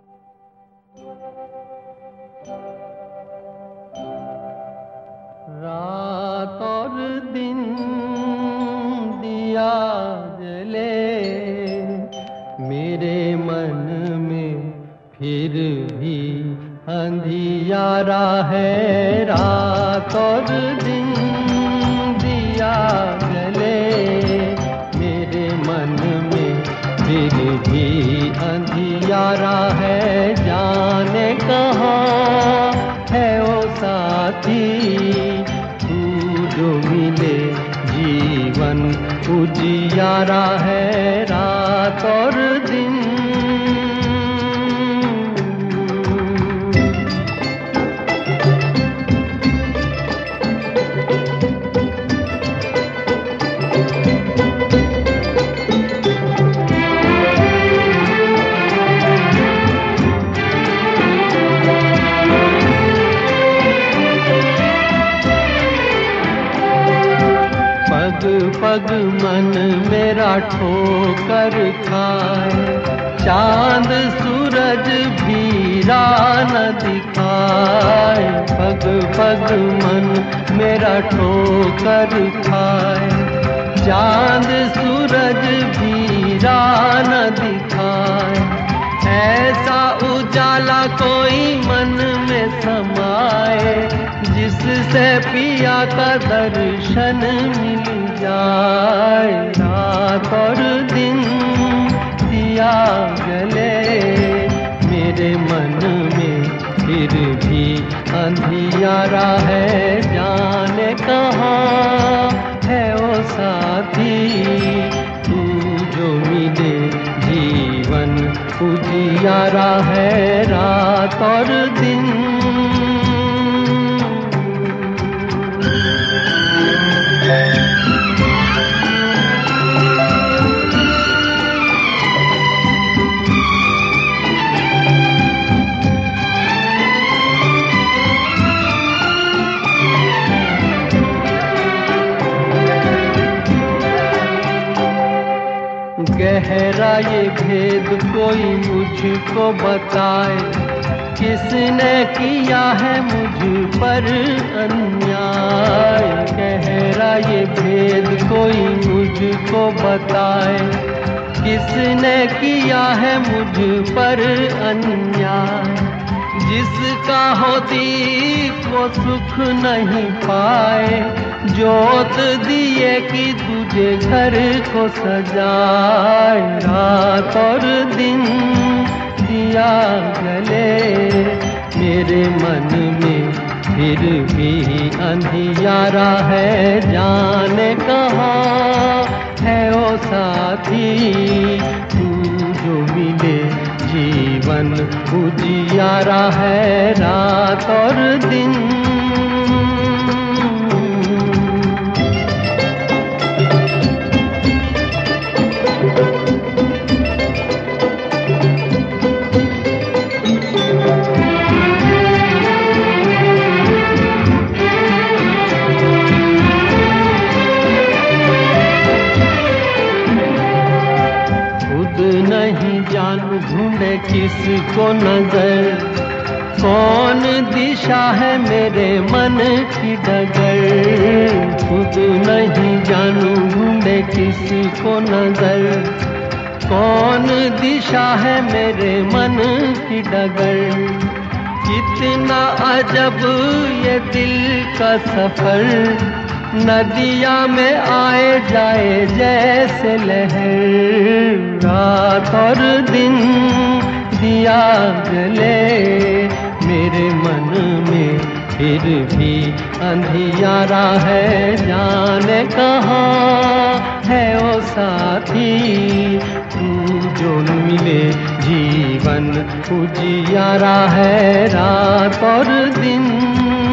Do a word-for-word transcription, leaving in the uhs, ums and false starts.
रात और दिन दिया जले मेरे मन में, फिर भी अंधियारा है। रात और दिन दिया जले मेरे मन में, फिर भी अंधियारा है। जाने कहाँ है ओ साथी, तू जो मिले जीवन उजियारा है। रात और दिन पग मन मेरा ठोकर खाए, चांद सूरज भी राह न दिखाए। पग पग मन मेरा ठोकर खाए, चांद सूरज भी राह न दिखाए। ऐसा उजाला कोई मन में समाए, जिससे पिया का दर्शन मिल जाए। रात और दिन दिया जले मेरे मन में, फिर भी अंधियारा है। जाने कहाँ है ओ साथी, तू जो मिले जीवन उजियारा है। रात और दिन गहरा ये भेद कोई मुझको बताए, किसने किया है मुझ पर अन्याय। गहरा ये भेद कोई मुझको बताए, किसने किया है मुझ पर अन्याय। जिसका हो दीप वो सुख नहीं पाए, जोत दिए कि तुझे घर को सजाए। रात और दिन दिया जले मेरे मन में, फिर भी अंधियारा है। जाने कहाँ है ओ साथी, तू जो मिले जीवन उजियारा है। रात और दिन नहीं जानू ढूंढे किसको नजर, कौन दिशा है मेरे मन की डगर। खुद नहीं जानू ढूंढे किसको नजर, कौन दिशा है मेरे मन की डगर। कितना अजब ये दिल का सफर, नदिया में आए जाए जैसे लहर। रात और दिन दिया जले मेरे मन में, फिर भी अंधियारा है। जाने कहाँ है ओ साथी, तू जो मिले जीवन उजियारा है। रात और दिन